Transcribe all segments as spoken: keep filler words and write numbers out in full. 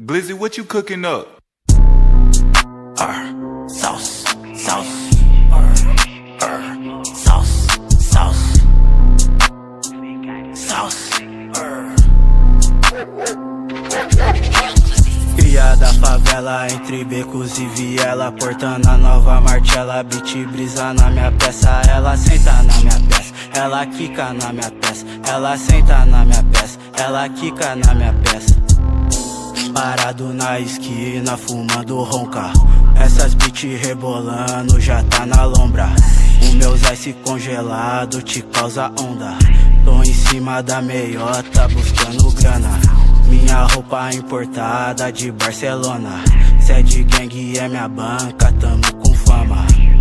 Glizzy, what you cooking up? Uh, sauce, sauce, uh, uh, sauce, sauce, sauce, uh. Cria da favela, entre becos e viela, portando a nova martela, beat brisa na minha peça. Ela senta na minha peça, ela quica na minha peça, ela senta na minha peça, ela quica na minha peça. Parado na esquina, fumando ronca, essas beat rebolando já tá na lombra. O meu ice congelado te causa onda. Tô em cima da meiota buscando grana. Minha roupa importada de Barcelona. Sede gang é minha banca, tamo com fama,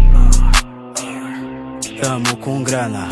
tamo com grana.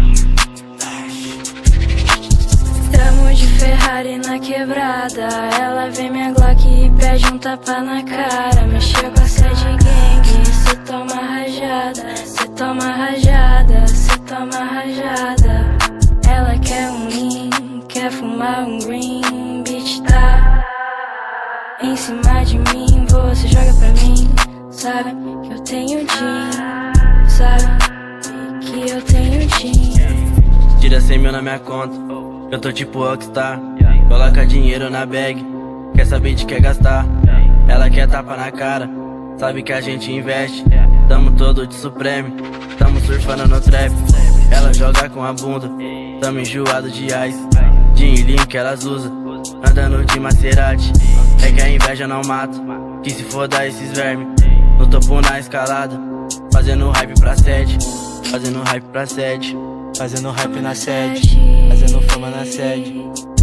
Tamo de Ferrari na quebrada. Ela vê minha Glock e pede um tapa na cara. Mexeu com a sede gang, cê toma rajada, cê toma rajada, cê toma rajada. Ela quer um lean, quer fumar um green. Bitch tá em cima de mim, você joga pra mim. Sabe que eu tenho jean, sabe que eu tenho jean. Tira cem mil na minha conta, eu tô tipo rockstar. Coloca dinheiro na bag, quer saber de que gastar. Ela quer tapa na cara, sabe que a gente investe. Tamo todo de Supreme, tamo surfando no trap. Ela joga com a bunda, tamo enjoado de ice. Jean que elas usam, andando de Maserati. É que a inveja não mata, que se foda esses vermes. No topo na escalada, fazendo hype pra sede, fazendo hype pra sede, fazendo hype na sede, fazendo fama na sede.